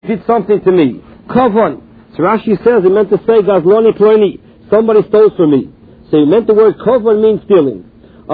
did something to me. Kavon. So Rashi says he meant to say Gazloni Ploni. Somebody stole from me. So he meant the word Kavon means stealing.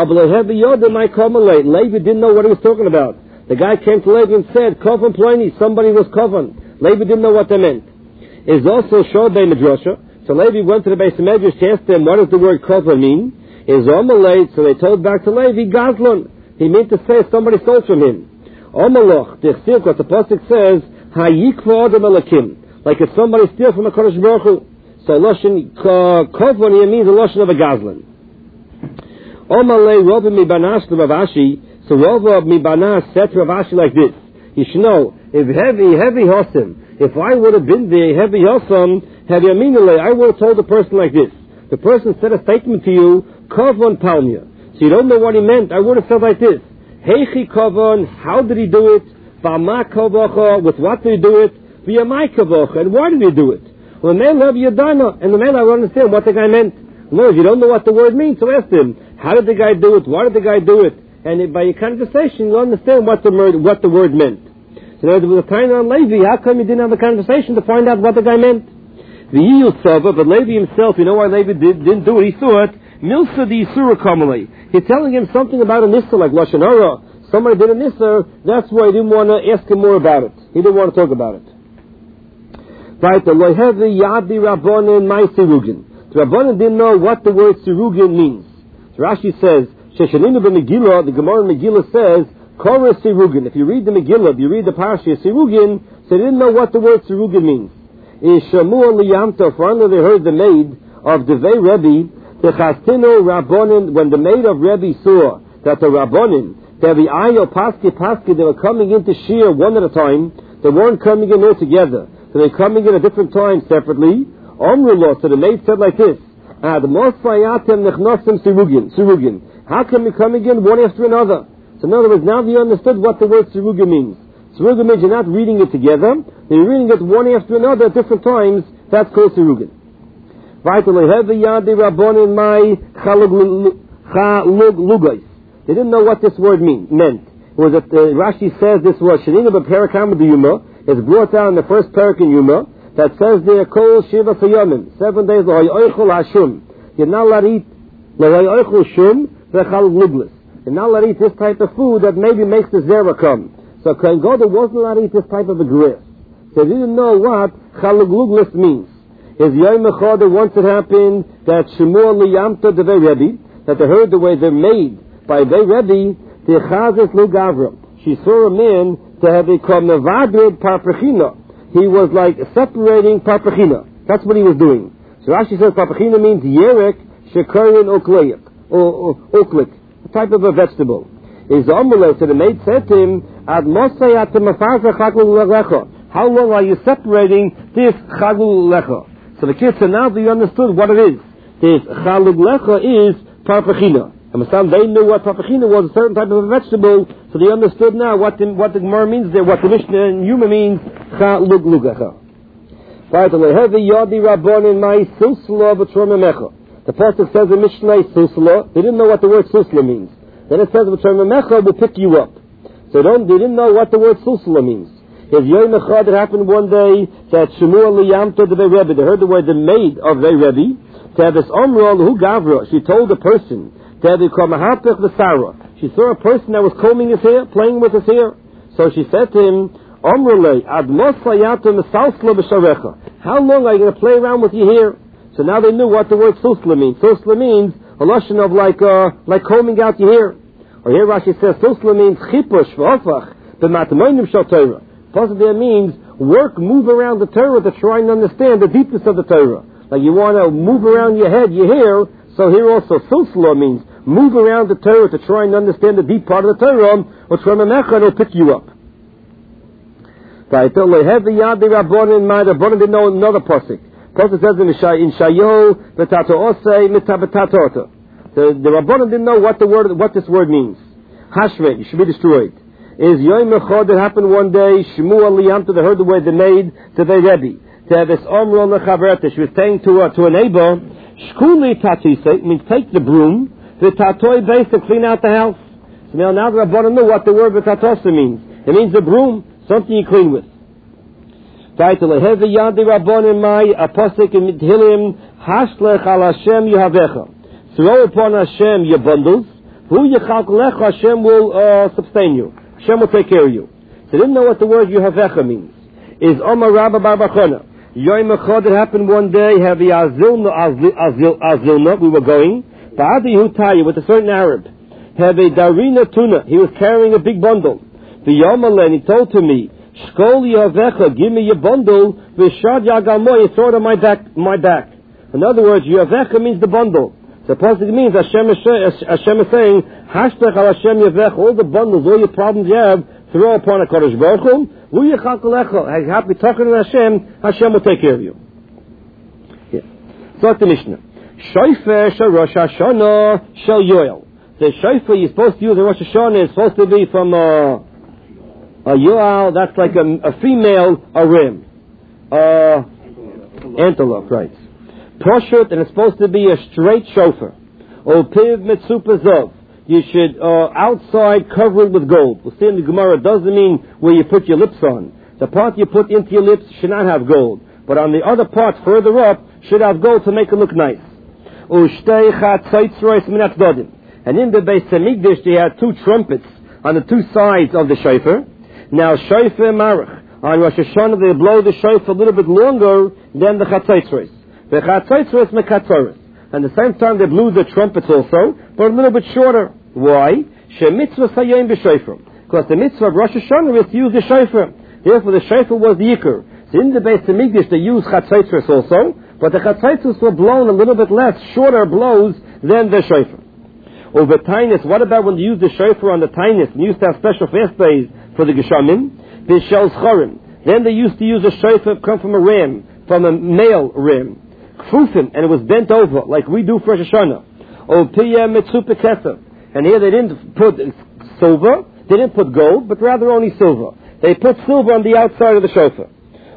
Levi didn't know what he was talking about. The guy came to Levi and said, Kavon Ploni, somebody was Kavon. Levi didn't know what that meant. It's also showed by Midrasha. So Levi went to the base of Medrash to ask them, what does the word Kavon mean? Is Omalei, so they told back to Levi, Gazlon. He meant to say somebody stole from him. Omaloch, the pasuk says, Hayikva Adam Elakim, like if somebody steals from a Kodesh Baruch Hu. So Lashon Kavon here means a Lashon of a Gazlan. Omalei Rova Mibanas to Rav Ashi. So Rova Mibanas said to Rav Ashi like this: you should know, if heavy Hosim, if I would have been there, heavy Hosim, heavy Aminale, I would have told the person like this. The person said a statement to you, Kavon Palmia. So you don't know what he meant. I would have said like this: Heichi Kavon, how did he do it? Bama Kavacha, with what did he do it? Via my Kavacha, and why did he do it? Well, the man loved Yadana, and the man I don't understand what the guy meant. No, you don't know what the word means, so ask him, how did the guy do it? Why did the guy do it? And by your conversation, you'll understand what the word meant. So now there was a time on Levi, how come you didn't have a conversation to find out what the guy meant? The Yiyu Sava, but Levi himself, you know why Levi didn't do it? He saw it. Milsa the Yisura Kamalei. He's telling him something about a Nissa, like Lashon Hara. Somebody did a Nissa, that's why he didn't want to ask him more about it. He didn't want to talk about it. Right, the Lohevi Yadi Rabbanan my Sirugin. The Rabbanan didn't know what the word Sirugin means. So Rashi says, Sheshaninu b'Megillah, the Gemara in Megillah says, Korah Sirugin. If you read the Megillah, if you read the Parashah Sirugin, so they didn't know what the word Sirugin means. In Shamua Liyamta, finally they heard the maid of Devei Rebbe, the Chastino Rabbanan, when the maid of Rebbe saw that the Rabbanan, the Ayo Paski, they were coming into Shir one at a time, they weren't coming in all together. So they're coming in at different times separately. Omrullah, so the maid said like this, how come you coming in one after another? So in other words, now they understood what the word Sirugin means. Sirugin means you're not reading it together, you're reading it one after another at different times. That's called Sirugin. They didn't know what this word meant. It was that Rashi says this was Shenina b'Perakam d'Yuma. It's brought down in the first parak in Yuma that says there Kol Shiva Sayomim, 7 days l'Hayochel Hashum. You're not allowed to eat l'Hayochel Shum v'Chal Gluglis. You're not allowed to eat this type of food that maybe makes the zera come. So Kohen Gadol wasn't allowed to eat this type of a grass. So they didn't know what Chal Gluglis means. Is Yom Echad once it happened that Shemua Liyamta Devei Rebbe, that they heard the way they're made by Devei Rebbe, the Chazes Lu Gavra. She saw a man to have become Nevadrid Parpachina. He was like separating Parpachina. That's what he was doing. So Rashi says Parpachina means Yerek Shekarin Okleik, or Oklik, a type of a vegetable. Is Amalek, so the maid said to him, Ad Mosayat Mafarza Chagul Lecha. How long are you separating this Chagul Lecha? So the kids said, now they understood what it is. This Chagul Lecha is Parpachina. And they knew what Parpachina was, a certain type of a vegetable, so they understood now what the Gemara means there, what the Mishnah in Yuma means, Chagul Lecha. The pasuk says in Mishnah Susla. They didn't know what the word Susla means. Then it says V'Tormemecha will pick you up. So they didn't know what the word Susla means. If Yom Echad, it happened one day that Shemua Liyamta Devei Rebbe, they heard the word the maid of Devei Rebbe, Tevis Omrol Hu Gavra, she told the person, Tevis Kamahapech V'Sara. She saw a person that was combing his hair, playing with his hair. So she said to him, Omrole, Ad Mosayata Mesalsla B'Sharecha. How long are you going to play around with your hair? So now they knew what the word Susla means. Susla means a lotion of like combing out your hair. Or here Rashi says Susla means Chipush V'Ofach B'Matmoinim Shal Torah. Possibly it means move around the Torah to try and understand the deepness of the Torah. Like you want to move around your head, your hair. So here also Susla means move around the Torah to try and understand the deep part of the Torah, which from a Mecha will pick you up. Right, they have the Yad the Rabbanan in mind. Rabbanan didn't know another pasuk. Pasuk says in Shayo Betato Osei Mitabetato. The Rabbanan didn't know what this word means. Hashve, you should be destroyed. Is Yom Echad that happened one day? Shemua Liyamta, they heard the word they made to the Rebbe. To this Omrol Nechaverta, she was saying to a neighbor, Shkuli Tatise means take the broom, the Tatoi base to clean out the house. So now the Rabbanan know what the word Betatosa means. It means the broom, something you clean with. Title Hevi Yadi Rabbonim Mai Apostle in Tehillim Hashlech al Hashem Yehavecha. Throw upon Hashem your bundles. Who Yechalkalecha, Hashem will sustain you. Hashem will take care of you. So they didn't know what the word Yehavecha means. Is Omar Rabba Bar Bachona. Yom Echad, it happened one day. Hevi Azilna, we were going. Ba'adi Hutaya, with a certain Arab. Hevi Darina Tuna, he was carrying a big bundle. The Yomalen, he told to me, Shkol Yehavecha, give me your bundle, Vishad Yagalmo, you throw it on my back. In other words, Yehavecha means the bundle. So it means Hashem is saying, Hashtag al Hashem Yehavecha, all the bundles, all your problems you have, throw upon a Kodesh Baruch Hu, Hu Yechalkalecha, happy talking to Hashem will take care of you. Yeah. So the Mishnah. Shofar shel Rosh Hashanah shel Yoel. The shofar you're supposed to use in Rosh Hashanah is supposed to be from a Yoel, that's like a female, a ram. Antelope, right. Poshut, and it's supposed to be a straight shofar. Opiv mitzupa zov. You should outside cover it with gold. We'll see in the Gemara, it doesn't mean where you put your lips on. The part you put into your lips should not have gold. But on the other part, further up, should have gold to make it look nice. And in the Beis Hamikdash, they had two trumpets on the two sides of the shofar. Now, shofar marach. On Rosh Hashanah, they blow the shofar a little bit longer than the chatzitzros. The chatzitzros mekatzoros. And at the same time, they blew the trumpets also, but a little bit shorter. Why? Shemitzvah sayim b'shofar. Because the mitzvah of Rosh Hashanah is to use the shofar. Therefore, the shofar was the yikar. So in the Beis Hamikdash, they used chatzitzros also, but the chatzitzros were blown a little bit less, shorter blows than the shofar. Over tainis, what about when they used the shofar on the tainis? They used to have special fast days for the geshamim. The shel schorim. Then they used to use a shofar come from a ram, from a male ram. Kfufim, and it was bent over, like we do for Rosh Hashanah. Opiya mitzupa kesef. And here they didn't put silver, they didn't put gold, but rather only silver. They put silver on the outside of the shofar.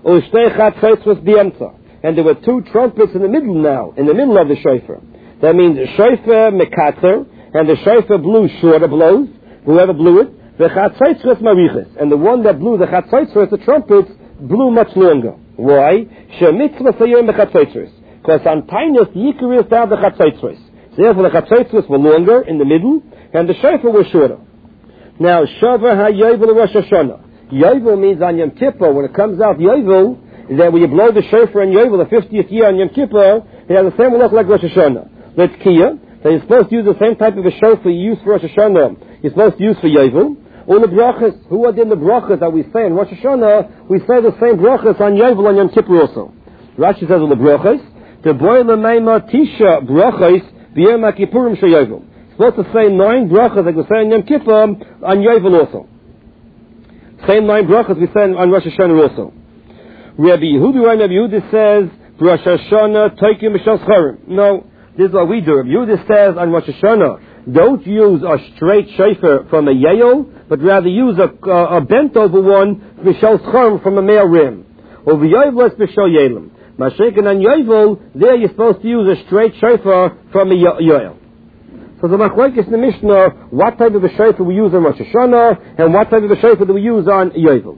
And there were two trumpets in the middle now, in the middle of the shofar. That means shofar mekatzer, and the shofar blew shorter blows, whoever blew it, the chatzitzros mariches, and the one that blew the chatzitzros, the trumpets, blew much longer. Why? Shemitzvah sayim b'chatzitzros. Because on Tainus, the yikar is to have the chatzitzros. So therefore the chatzitzros were longer in the middle, and the shofar was shorter. Now, Shavar ha-yovel Rosh Hashanah. Yovel means on Yom Kippur, when it comes out Yovel, is that when you blow the shofar in Yovel, the 50th year on Yom Kippur, it has the same look like Rosh Hashanah. Let's Kia, that you're supposed to use the same type of a shofar you use for Rosh Hashanah, you're supposed to use for Yovel. Or the brachas, who are in the brachas that we say in Rosh Hashanah, we say the same brachas on Yovel and Yom Kippur also. Rashi says on the brachas, the boy l'meima tisha brachas b'yom ha-kippurim shel Yovel. Supposed to say 9 brachas like we say on Yom Kippur on Yovel also. Same 9 brachas we say on Rosh Hashanah also. Rabbi Yehuda says, Rosh Hashanah toikim b'shel schorim. No, this is what we do. Rabbi Yehuda says on Rosh Hashanah, don't use a straight shofar from a yael, but rather use a bent over one b'shel schorim from a male rim. Or v'yovel es b'shel yelim. Mashiach on Yovel, there you're supposed to use a straight shofar from a yoel. So the machlokes in the Mishnah, what type of a shofar we use on Rosh Hashanah, and what type of a shofar do we use on Yovel?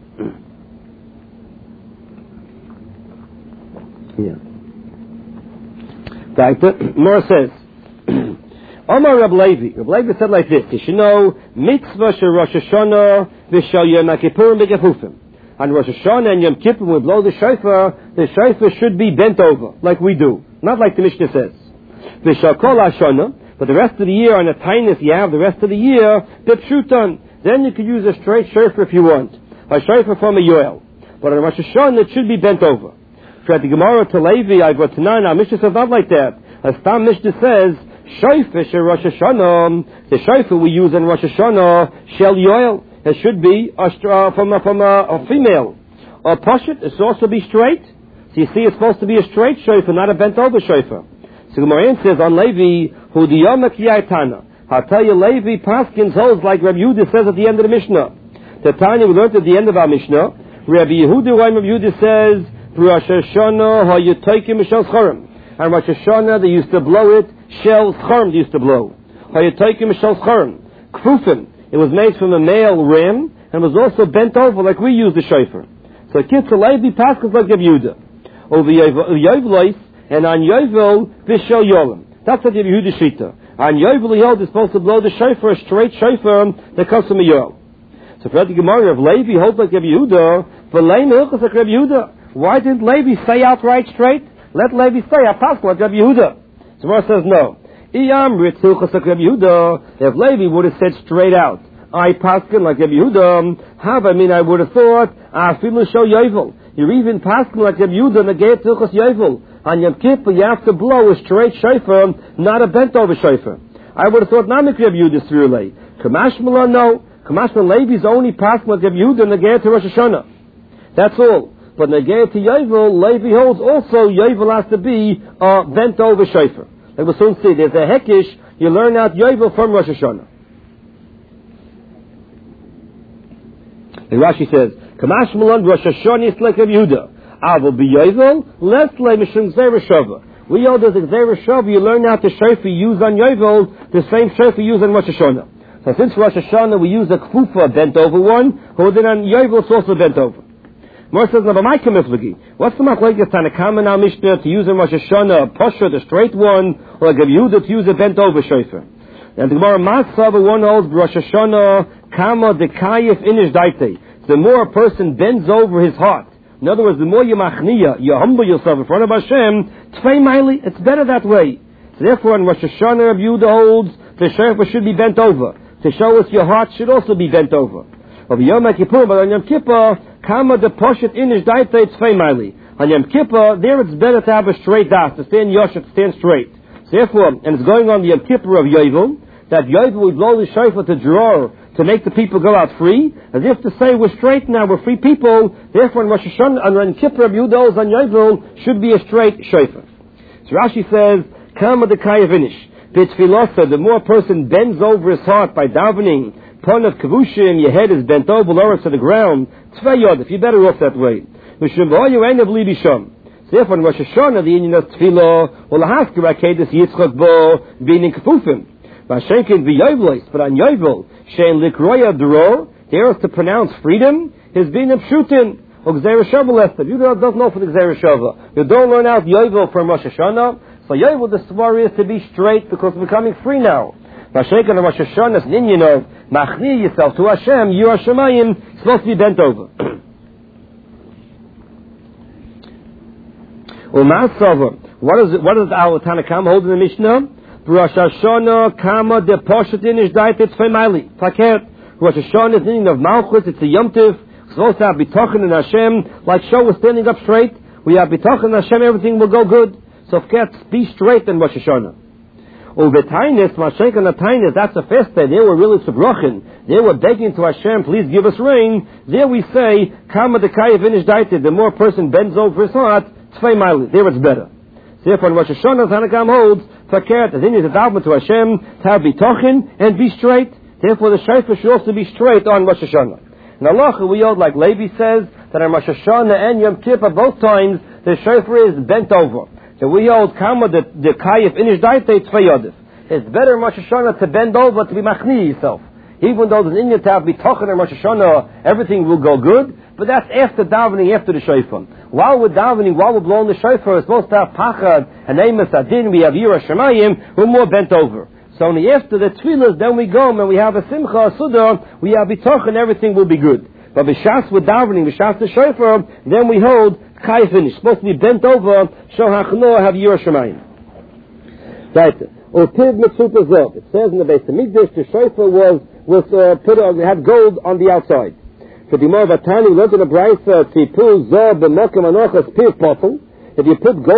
Yeah. Mora says, Omar Rab Levi. Rab Levi said like this: you should know mitzvah shel Rosh Hashanah v'shel Yom Kippurim b'gefufim. On Rosh Hashanah and Yom Kippur, when we blow the shofar should be bent over, like we do. Not like the Mishnah says. V'shel kol Hashanah, but the rest of the year, on a tainus, you have the rest of the year, b'pshutan. Then you could use a straight shofar if you want. A shofar from a yoel. But on Rosh Hashanah, it should be bent over. So at the Gemara to Levi, I brought to Nine, our Mishnah says not like that. As Tam Mishnah says, shofar shel Rosh Hashanah, the shofar we use in Rosh Hashanah, shel yoel. It should be from a female. Or poshut, it should also be straight. So you see, it's supposed to be a straight shofar, not a bent over shofar. So Gemara says on Levi, hu diyamak yaitana. I'll tell you, Levi Paskins holds like Rabbi Yehuda says at the end of the Mishnah. The Tanya we learned at the end of our Mishnah. Rabbi Yehuda, Rabbi Yehuda says, Rosh Hashanah hayutoikim b'shel schorim. And Rosh Hashanah they used to blow it. Shel schorim they used to blow. Hayutoikim b'shel schorim. Kfufim. It was made from a male rim and was also bent over like we use the shofar. So Kitzel Levi Paskas like Rabbi Yehuda. Over Yovel, and on Yovel, Vishal Yolim. That's what Rabbi Yehuda Shita. On Yovel, he holds is supposed to blow the shofar, a straight shofar that comes from a Yoel. So for the Gemara of Levi holds like Rabbi Yehuda, for Levi Hilchos like Rabbi Yehuda. Why didn't Levi say outright straight? Let Levi say, I pass like Rabbi Yehuda. So Gemara says no. Iyam Hilchos like Rabbi Yehuda. If Levi would have said straight out, I paskin like Rabbi Yehuda, I would have thought, Afilu show Yovel. You're even paskin like Rabbi Yehuda, negate Hilchos Yovel. On Yom Kippur, you have to blow a straight shofar, not a bent over shofar. I would have thought, Namik Rabbi Yehuda Srirulei. Kamash Mala, no. Kamash Mala Levi's only paskin like Rabbi Yehuda, negate to Rosh Hashanah. That's all. But negate to Yovel, Levi holds also Yovel has to be bent over shofar. Like we'll soon see, there's a hekish, you learn out Yovel from Rosh Hashanah. And Rashi says, Kamash Malon Rosh Hashanah is like Rabbi Yehuda. Avol b'Yovel, less le'mishum Gzeira Shava. We all there's a Gzeira Shava, you learn how to shofar use on Yovel, the same shofar use on Rosh Hashanah. So since Rosh Hashanah we use a kfufa bent over one, or then on Yovel it's also bent over. More says, what's the machlekes Tanakama now Mishnah to use in Rosh Hashanah, a posher, the straight one, or like Rabbi Yehuda to use a bent over shofar? And the Gemara Matzah, one holds Rosh Hashanah, Kama dekayif inish daite. The more a person bends over his heart, in other words, the more you machniya, you humble yourself in front of Hashem, tfei maili, it's better that way. So therefore, in Rosh Hashanah, Rabbi Yehuda holds the shofar should be bent over. To show us your heart should also be bent over. Of Yom Kippur, but on Yom Kippur, Kama de poshet inish daite tfei maili. On Yom Kippur, there it's better to have a straight das, to stand yoshet, to stand straight. So therefore, and it's going on the Yom Kippur of Yovel, that Yovel will blow the shofar to draw, to make the people go out free, as if to say we're straight now, we're free people, therefore in Rosh Hashanah, and Yom Kippur, Yehuda on Yovel should be a straight shofar. So Rashi says, Kama de kayavinish, B'tfilosa, the more a person bends over his heart by davening, Pon of kavushim, your head is bent over, lower to the ground, Tzvei Yodif, you're better off that way. Mishum v'oyu ein avli bisham. So therefore in Rosh Hashanah, the Indian of Tfilah, will hask Rakedis Yitzchak bo, being in kafufim. Vashenkin v'yovelis, but on Yovel, Shein likroya dro, there is to pronounce freedom, is being a pshutin, or Gzeira Shava lesson. You don't know for the Gzeira Shava. You don't learn out Yovel from Rosh Hashanah, so Yovel, the svar is to be straight, because we're becoming free now. Vashenkin and Rosh Hashanah is an Indian of, machni yourself to Hashem, you Hashemayim, supposed to be bent over. What does our Tanakam hold in the Mishnah? Rosh Hashanah kama de poshet inish daite tzvei maili. Faket. Rosh Hashanah is the meaning of Malchus. It's a Yom Tiv. It's supposed to have bitachon in Hashem. Like Show was standing up straight. We have bitachon in Hashem. Everything will go good. So faket, be straight in Rosh Hashanah. Ubetainis, Mashenk and Atainis, that's a fast day. They were really subrochin. They were begging to Hashem, please give us rain. There we say, kama de kayev inish daite. The more a person bends over his heart, tzvei maili. There it's better. Therefore, in Rosh Hashanah, Tanakam holds, Fakert, as in is a daven to Hashem, to have bitochin and be straight. Therefore, the shofar should also be straight on Rosh Hashanah. In Allah, we hold, like Levi says, that on Rosh Hashanah and Yom Kippur, both times, the shofar is bent over. So we hold, Kama, the Kayif, Inish Daite, Tzvei Yodif. It's better in Rosh Hashanah to bend over, to be machni yourself. Even though there's an Indian to have bitochin in Rosh Hashanah, everything will go good. But that's after davening, after the shofar. While we're davening, while we're blowing the shofar, we're supposed to have pachad, and emes adin, we have yira shemayim, we're more bent over. So only after the tefillas, then we go, and we have a simcha, a suda, we have bitachon, everything will be good. But b'shas we're davening, b'shas the shofar, then we hold kai finish, supposed to be bent over, shel hachnoah, have yira shemayim. Right. Utiv mitzuta zov. It says in the Beis Hamikdash, the shofar had gold on the outside. For the more Vatani, we learned in the Brisa, if you put gold